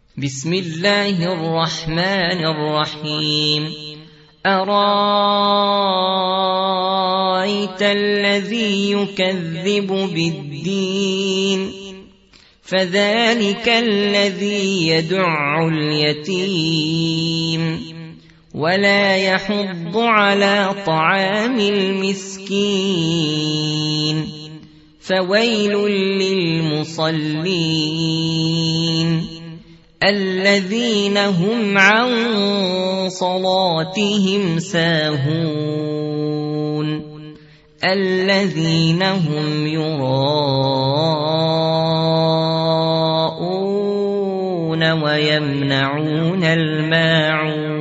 بسم الله الرحمن الرحيم. أرأيت الذي يكذب بالدين فذلك الذي يدع اليتيم ولا يحض على طعام المسكين فويل للمصلين الذين هم عن صلاتهم ساهون الذين هم يراءون ويمنعون الماعون